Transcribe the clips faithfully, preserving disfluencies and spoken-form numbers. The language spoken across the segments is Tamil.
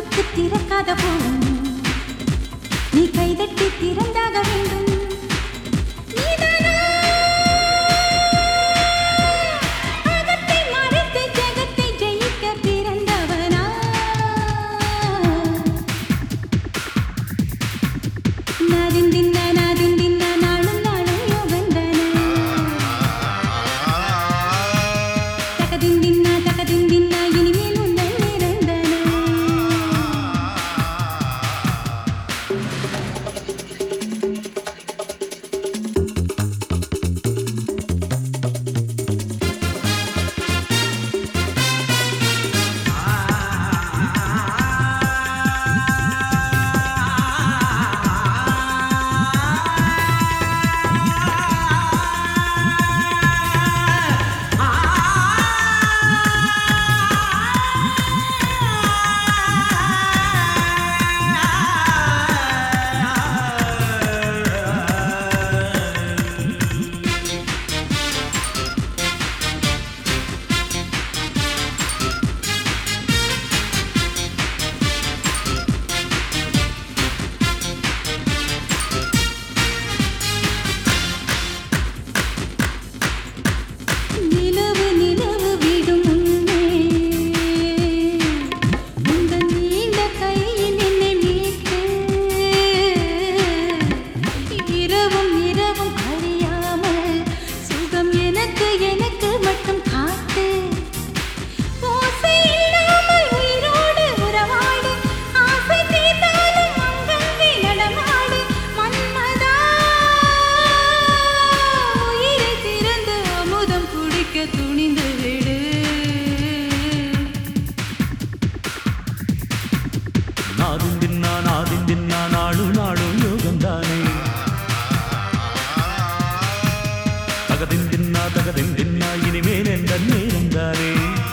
காற்றுக்கு திறக்காத போகும் நீ கைதட்டி திறந்தாக வேண்டும் இனிமேல் எந்த நேரம் தானே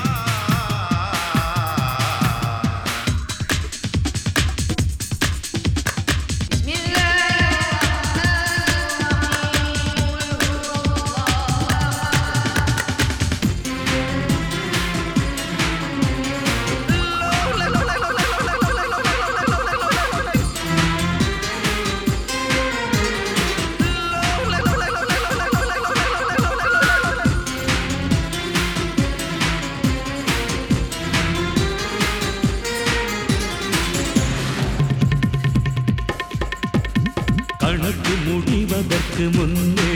கணக்கு முடிவதற்கு முன்னே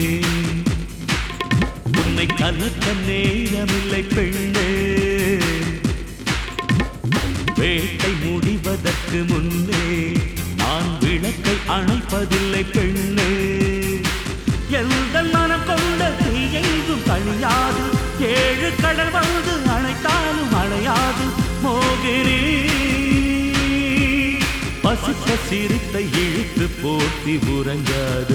உன்னை கலக்க நேரமில்லை பெண்ணே வேட்டை முடிவதற்கு முன்னே நான் விளக்கை அணைப்பதில்லை பெண்ணே எந்த மனம் கொண்ட தீயெங்கும் தனியாது ஏழு கடல் வந்து அணைத்தாலும் அணையாது மோகினி பசித்த சிரித்தை இழுத்து போட்டி உறங்காது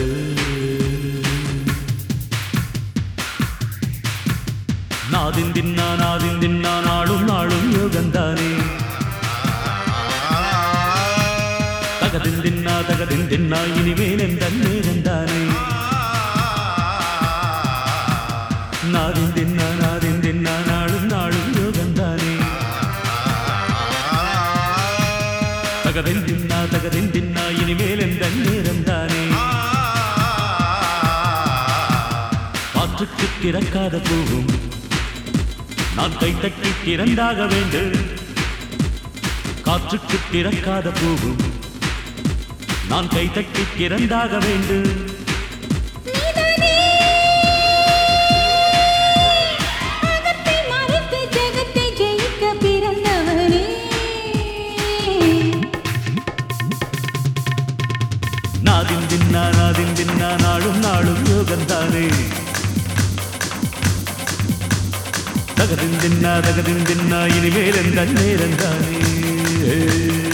நாதின் தின்னா நாதின் தின்னா நாளும் நாளும் யோகந்தானே தகதின் தின்னா தகதின் தின்னா இனிமேல் எந்த நேரந்தானே நாதின் தின்னா நாதின் தின்னா நாளும் நாளும் யோகந்தானே தகதின் தின்னா தகதின் தின்னா இனிமேல் எந்த நேரந்தானே காற்றுக்கு திறக்காத போகும் நான் கைத்தட்டி திறந்தாக வேண்டும் காற்றுக்கு திறக்காத போகும் நான் கைத்தட்டி திறந்தாக வேண்டும் நாதின் தின்னா நாதின் தின்னா நாளும் நாளும் யோகந்தானே தகதின் தின்னா தகதின் தின்னா இனிமேல் எந்த நேரந்தானே